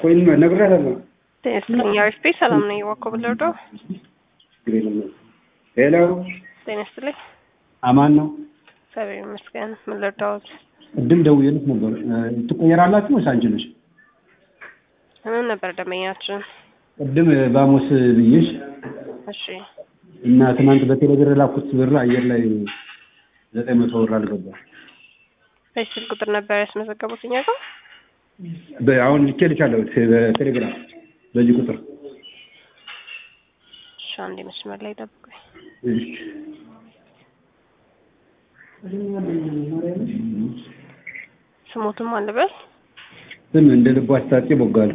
ኮይን ነግሬሃለሁ። ጤና ስፔስ ሰላም ነው ይወቀብልዶ ሄሎ ጤና ይስጥልኝ። አማን ነው ሰላም ይመስገን። ምን ልርዳዎት? ቅድም ደውዬልሽ ነበር። ትቆየራላችሁ ወይስ አንቺ ነሽ? ምን ነበር ደመኛችን? ቅድም ባሞስ ብዬሽ። እሺ። እና ትናንት በቴሌብር ላኩት ብር አየር ላይ 900 ብር አልገባ። በስልክ ቁጥር ነበር ያስመዘገቡት እኛ ጋር? አሁን ልኬልሻለሁ በቴሌግራም በዚህ ቁጥር። እሺ አንዴ መስመር ላይ ጠብቁኝ። እሺ ስሞቱም አለበት ስም እንደ ልቡ አስታጥቄ ቦጋለ።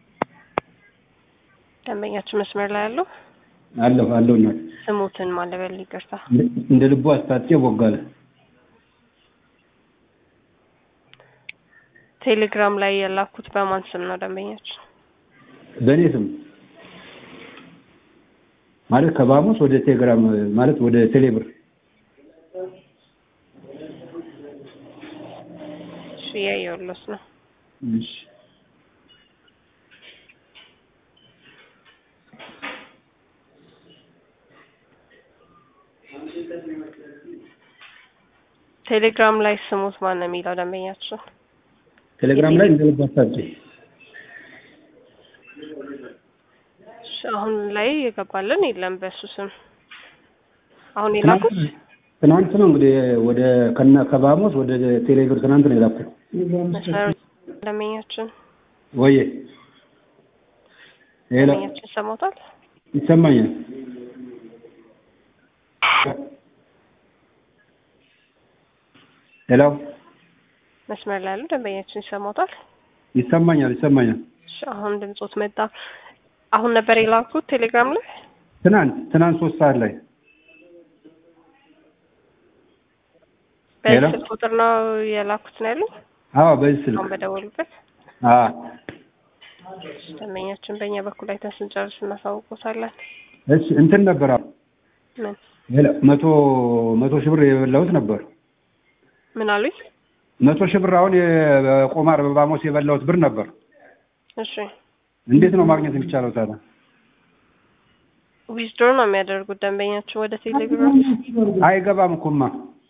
ደንበኛችን መስመር ላይ አለው? አለው ነው። ስሞትን ማለበል ይቅርታ። እንደ ልቡ አስታጥቄ ቦጋለ። ቴሌግራም ላይ ያላኩት በማን ስም ነው ደንበኛችን? በእኔ ስም ማለት ከባሙስ ወደ ቴሌግራም ማለት ወደ ቴሌብር። እሺ ያየውልስ ነው። እሺ ቴሌግራም ላይ ስሙት ማን ነው የሚለው ደንበኛችን? ቴሌግራም ላይ እንደልባታችሁ አሁን ላይ የገባልን የለም በሱ ስም። አሁን የላኩት ትናንት ነው እንግዲህ ወደ ከባሞስ ወደ ቴሌብር ትናንት ነው የላኩት። ደንበኛችን ወይ ሄሎ ደንበኛችን ሰማታል? ይሰማኛል። ሄሎ መስመር ላይ ያሉ ደንበኛችን ይሰማታል? ይሰማኛል። እሺ አሁን ድምጾት መጣ። አሁን ነበር የላኩት ቴሌግራም ላይ? ትናንት 3 ሰዓት ላይ። በስልክ ቁጥር ነው የላኩት ነው ያለው? አዎ በዚህ ስልክ። አሁን በደወሉበት? አዎ ደንበኛችን በእኛ በኩል አይተን ስንጨርስ እናሳውቆታለን። እሺ እንትን ነበር ምን? 100 ሺህ ብር የበላሁት ነበር። ምን አሉኝ? 100 ሺህ ብር አሁን የቆማር በባሞስ የበላሁት ብር ነበር። እሺ እንዴት ነው ማግኘት የሚቻለው ታዲያ? ዊዝድሮ ነው የሚያደርጉት ደንበኛችን ወደ ቴሌግራም? አይገባም እኮማ።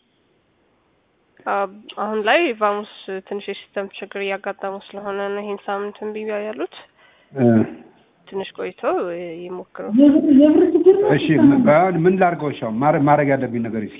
አሁን ላይ ባሙስ ትንሽ የሲስተም ችግር እያጋጠመው ስለሆነ ነው ይሄን ሳምንት እምቢ ያሉት። ትንሽ ቆይተው ይሞክሩ። እሺ ምን ላድርገው? እሺ ማድረግ ያለብኝ ነገር እስኪ።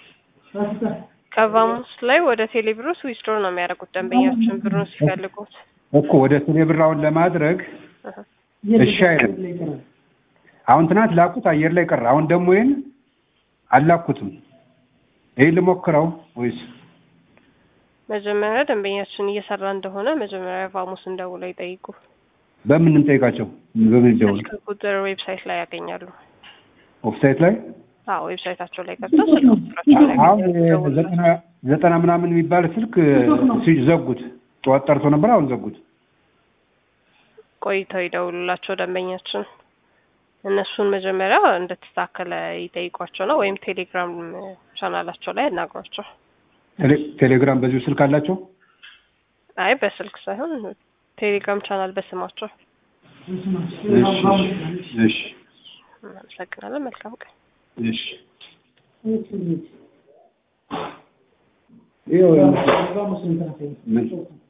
ከባሙስ ላይ ወደ ቴሌብሮስ ዊዝድሮ ነው የሚያደርጉት ደንበኛችን ብሩን ሲፈልጉት እኮ ወደ ቴሌብራውን ለማድረግ እሺ አይደል? አሁን ትናንት ላኩት አየር ላይ ቀረ። አሁን ደግሞ ይሄን አላኩትም። ይሄን ልሞክረው ወይስ? መጀመሪያ ደንበኛችን እየሰራ እንደሆነ መጀመሪያ ባሙስን ደውለው ይጠይቁ። በምን እንጠይቃቸው? በምን ደውል? ቁጥር ዌብሳይት ላይ ያገኛሉ። ዌብሳይት ላይ? አዎ ዌብሳይታቸው ላይ ገብተው ስልክ ቁጥራቸው ላይ አሁን 90 ምናምን የሚባል ስልክ ዘጉት። ጠዋት ጠርቶ ነበር አሁን ዘጉት። ቆይተው ይደውሉላቸው ደንበኛችን። እነሱን መጀመሪያ እንድትስተካከለ ይጠይቋቸው ነው ወይም ቴሌግራም ቻናላቸው ላይ ያናግሯቸው። ቴሌግራም በዚሁ ስልክ አላቸው? አይ በስልክ ሳይሆን ቴሌግራም ቻናል በስማቸው። እሺ እናመሰግናለን። መልካም ቀን። እሺ ይኸው